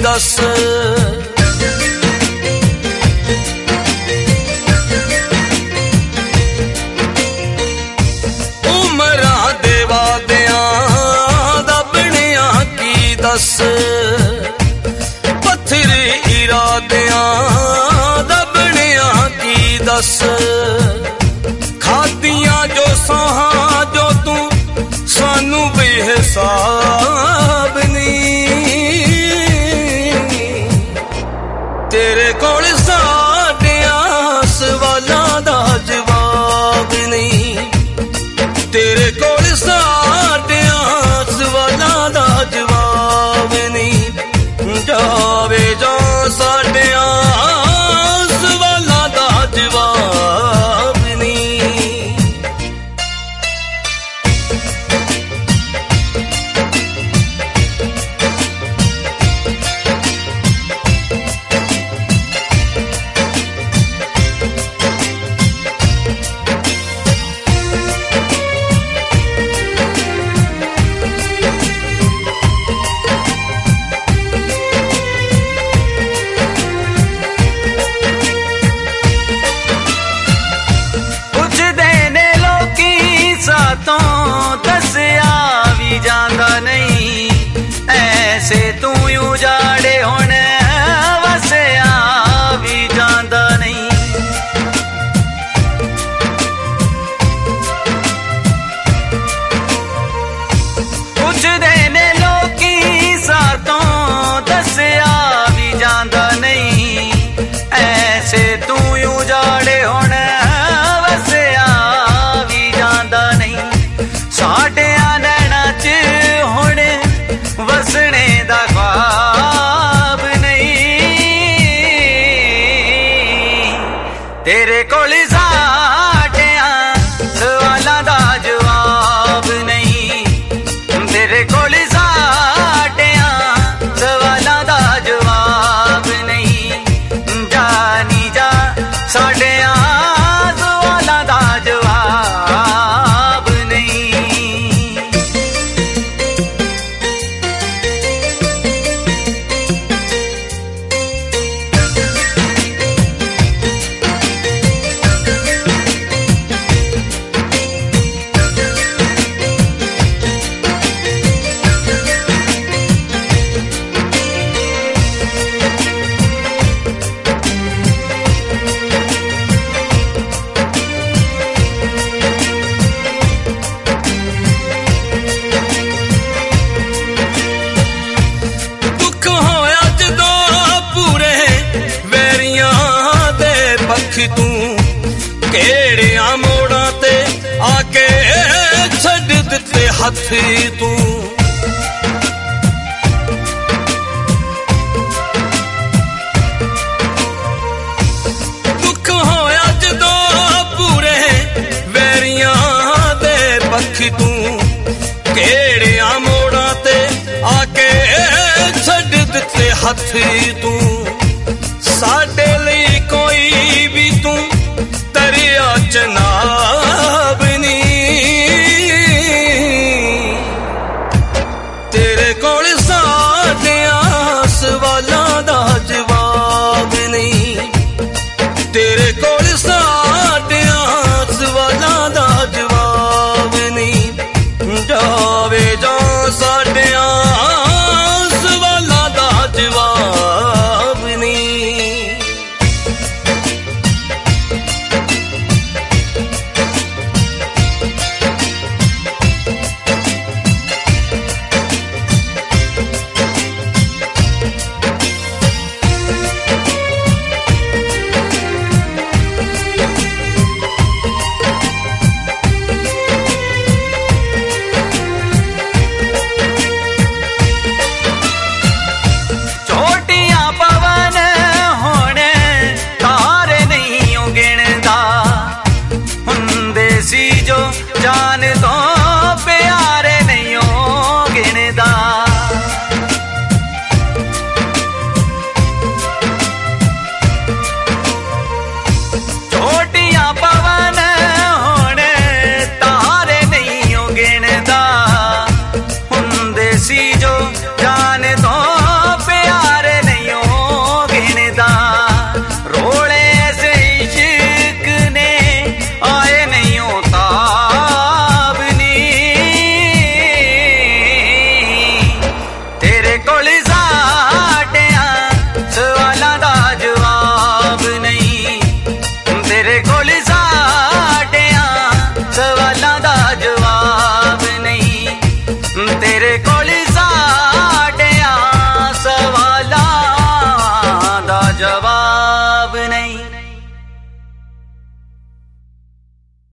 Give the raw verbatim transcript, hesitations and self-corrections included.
दस। उमरां दे वादियां दा बनिया की दस। पत्थरी इरादियां दा बनिया की दस। खादियां जो सहां जो तू सानू बेहिसाब नहीं। तेरे कोल साडियां सवालां दा जवाब नहीं। तेरे कोल साडियां सवालां दा जवाब नहीं। जावे जा साडियां सवालां दा जवाब नहीं। दसिया भी जांदा नहीं ऐसे तू उजाड़े होने वसिया भी जांदा नहीं। कुछ देने लोकी सातों दसिया भी जांदा नहीं ऐसे तू उजाड़े होने वसिया भी जांदा नहीं। साडियां नैना च हुण वसने दा ख्वाब नहीं। तेरे कोल साडियां सवालां दा जवाब नहीं। तेरे कोल साडियां सवालां दा जवाब नहीं। जानी जा साडियां सवालां दा जवाब नहीं। तू केड़िया मोड़ा ते आके छड़ दिते हथ तू। दुख होया जदों पूरे वैरियां दे पखी तू केड़िया मोड़ा ते आके छड़ दिते हथ तू। साडे लई कोई भी तू दरिया चनाब नहीं। तेरे कोल साडियां सवालां दा जवाब नहीं। तेरे कोल साडियां सवालां दा जवाब नहीं। जावे जा साडियां सवालां दा जवाब नहीं। तेरे कोल